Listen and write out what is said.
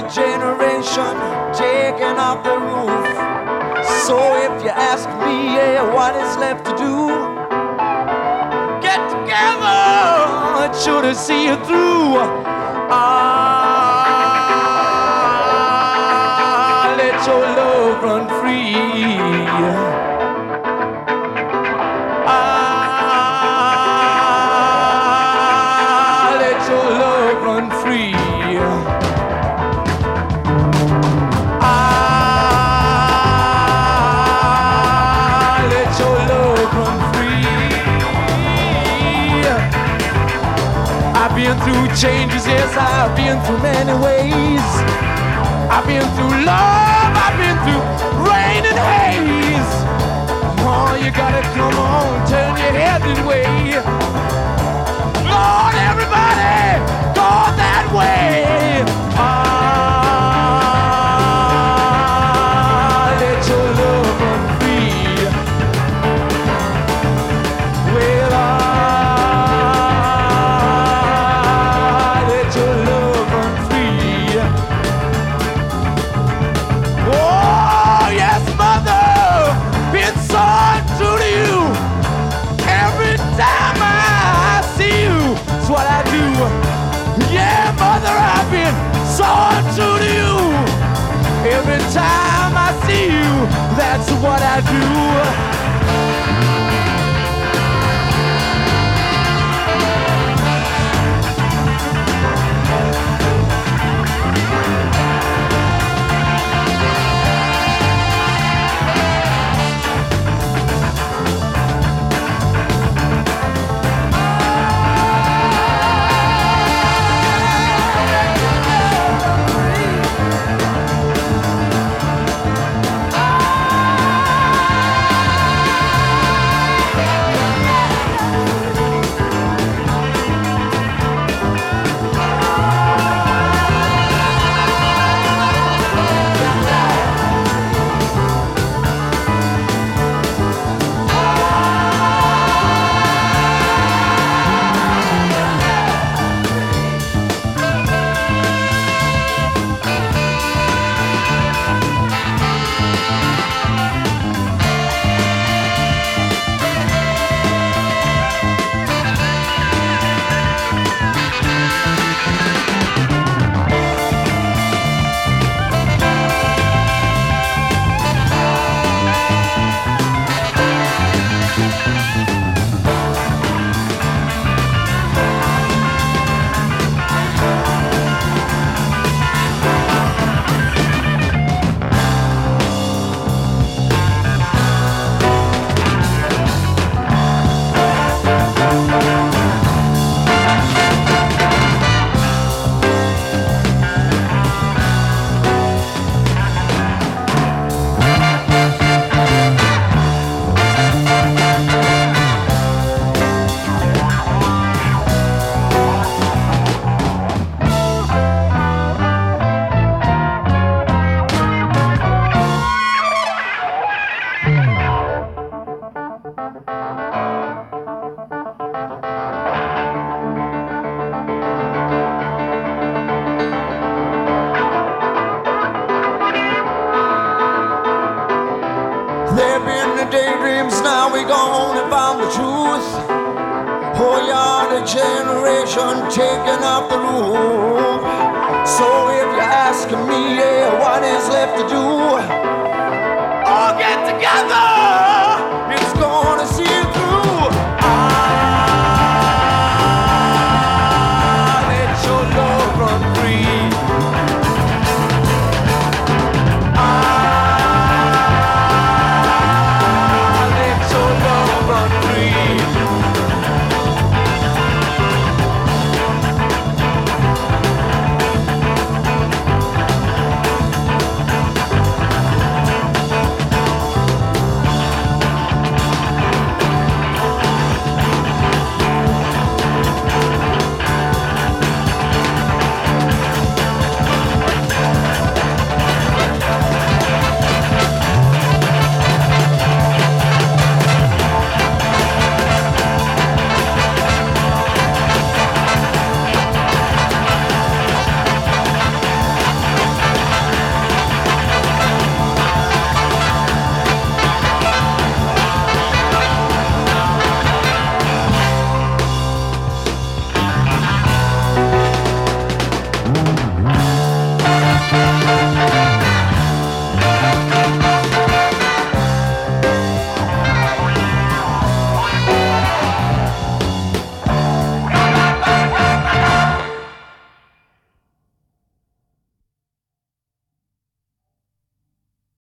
generation taking off the roof. So if you ask me, yeah, what is left to do? Get together, it should see you through. Let your love run free. Let your love run free. Let your love run free. I've been through changes, yes, I've been through many ways. I've been through love, I've been through rain and haze. Oh, you gotta come on, turn your head this way. Lord, everybody, go that way. Let your love run free. Well, let your love run free. Oh, yes, mother, been so true to you. Every time I see you, it's what I do. Yeah, mother, I've been so true to you. Every time I see you, that's what I do. There been the daydreams, now we gone and found the truth. Oh, you're the generation taking up the roof. So if you ask me, yeah, what